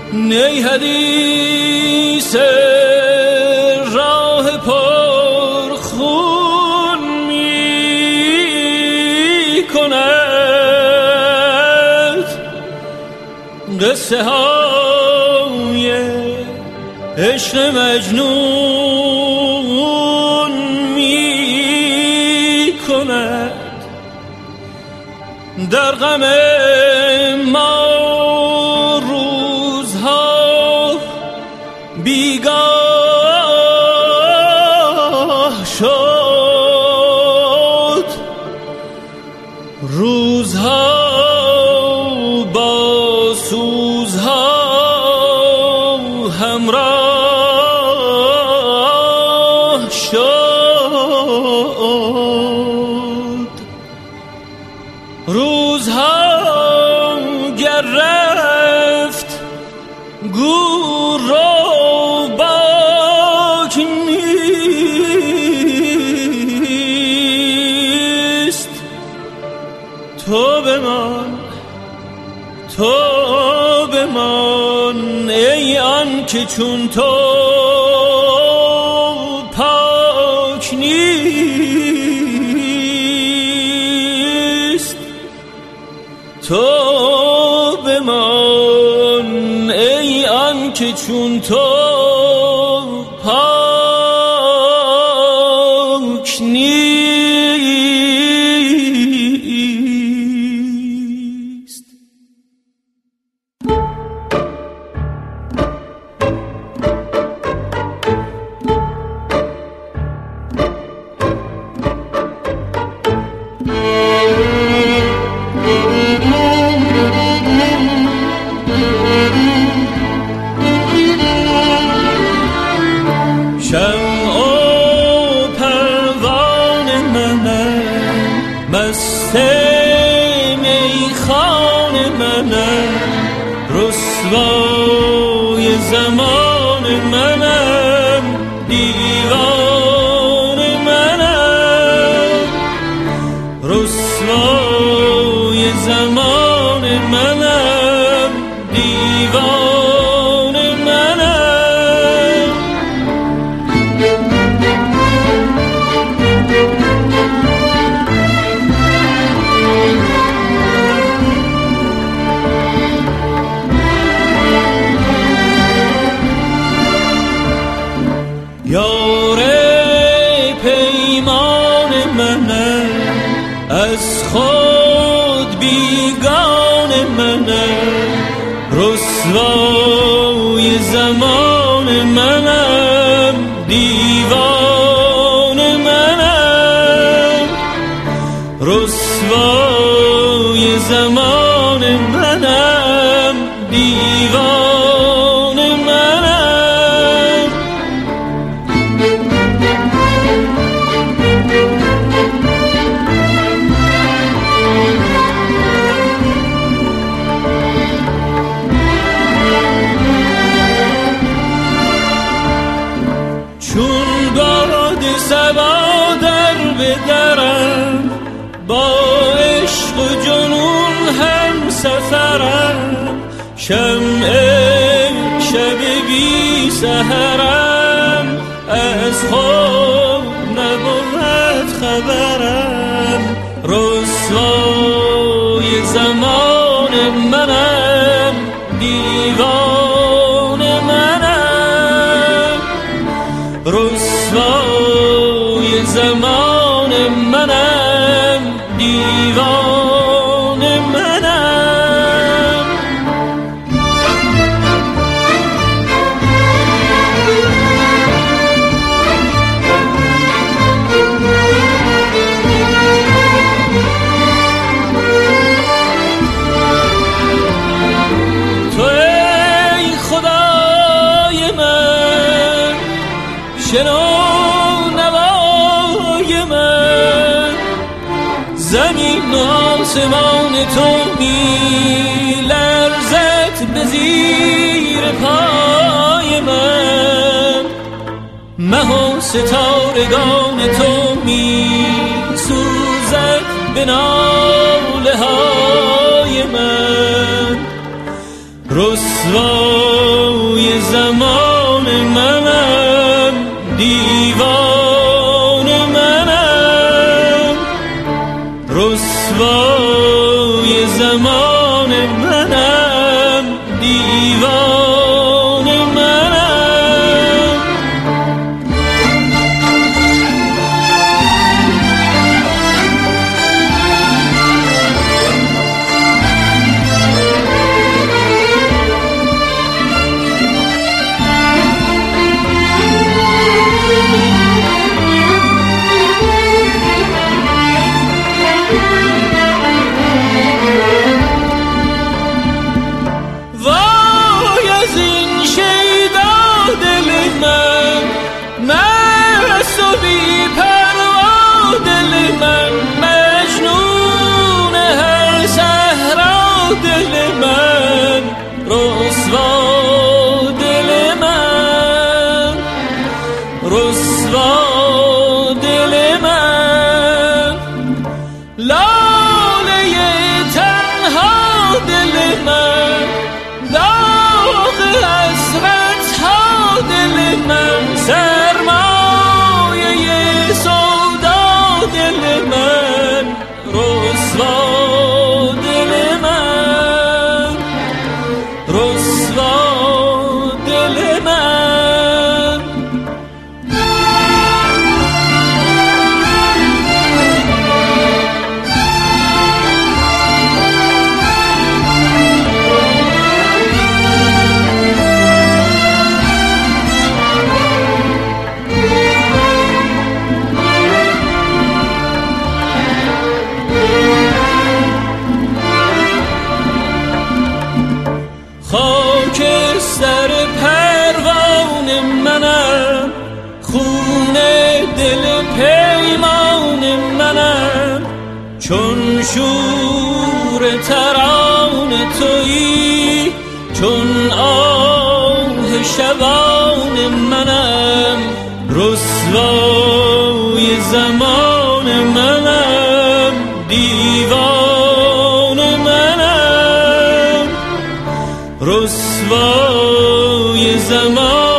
نی حدیث راه پر خون می کند، قصه های عشق مجنون می کند. در غم ما روزها بیگاه شد، روزها با سوزها همراه شد. روزها گر رفت گور رو باک نیست. تو بمان ای آن که چون تو پاک نیست. تو بمان ای آن که چون تو پاک نیست. شمع و پروانه منم، مست میخانه منم، رسوای زمان منم، دیوانه منم، رسوای زمان منم، دیوانه منم. یار پیمان منم، از خود بیگان منم، رسوای زمان منم، دیوان منم، رسوای زمان منم، دیوان منم. چون باد صبا در بدرم، با عشق و جنون هم سفرم، شمع شب بی سحرم، از خود نبود خبرم، رسوای زمان منم، دیوان منم، رسوای زمان منم، دیوان منم. تو ای خدای من، شنو نوای من، زمین و آسمان تو می لرزد به زیر پای من، مه و ستارگان تو می سوزد به ناله های من، رسوا رسوا دل من. خاک سر پروان منم، خون دل پیمان منم، چون شور تران تویی، چون آه شبان منم، رسوای زمان منم، دیوان منم، رسوای زمان